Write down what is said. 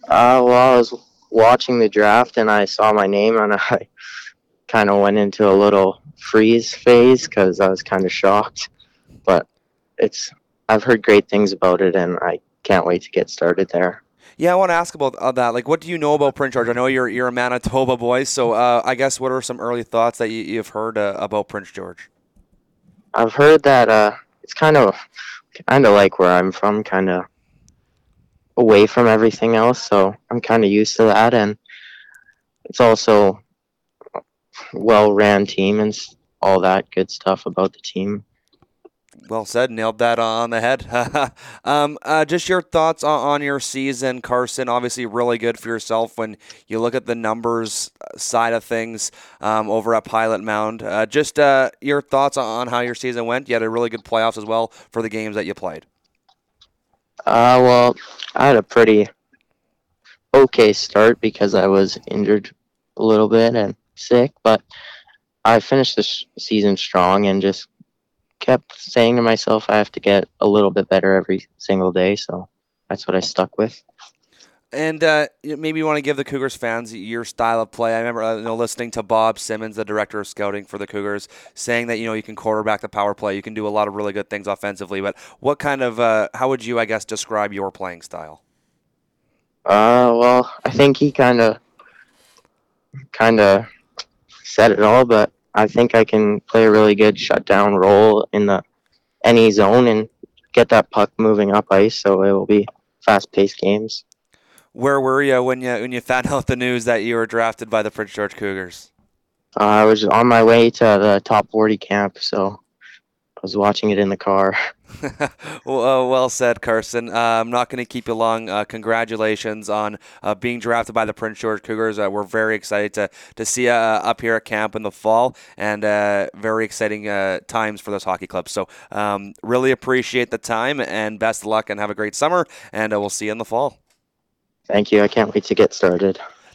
Well, I was watching the draft and I saw my name and I kind of went into a little freeze phase because I was kind of shocked. But it's I've heard great things about it and I can't wait to get started there. Yeah, I want to ask about that. Like, what do you know about Prince George? I know you're a Manitoba boy, so I guess what are some early thoughts that you've heard about Prince George? I've heard that it's kind of like where I'm from, kind of away from everything else, so I'm kind of used to that, and it's also well ran team and all that good stuff about the team. Well said, nailed that on the head. Just your thoughts on your season, Carson. Obviously, really good for yourself when you look at the numbers side of things over at Pilot Mound. Just your thoughts on how your season went. You had a really good playoffs as well for the games that you played. Well, I had a pretty okay start because I was injured a little bit and sick, but I finished the season strong and just kept saying to myself I have to get a little bit better every single day, so that's what I stuck with. And maybe you want to give the Cougars fans your style of play. I remember listening to Bob Simmons, the director of scouting for the Cougars, saying that you can quarterback the power play. You can do a lot of really good things offensively. But what kind of how would you, I guess, describe your playing style? Well, I think he kind of said it all, but I think I can play a really good shutdown role in the any zone and get that puck moving up ice, so it will be fast-paced games. Where were you when you found out the news that you were drafted by the Prince George Cougars? I was on my way to the top 40 camp, so I was watching it in the car. Well said, Carson. I'm not going to keep you long. Congratulations on being drafted by the Prince George Cougars. We're very excited to see you up here at camp in the fall, and very exciting times for those hockey clubs. So really appreciate the time, and best of luck, and have a great summer, and we'll see you in the fall. Thank you. I can't wait to get started.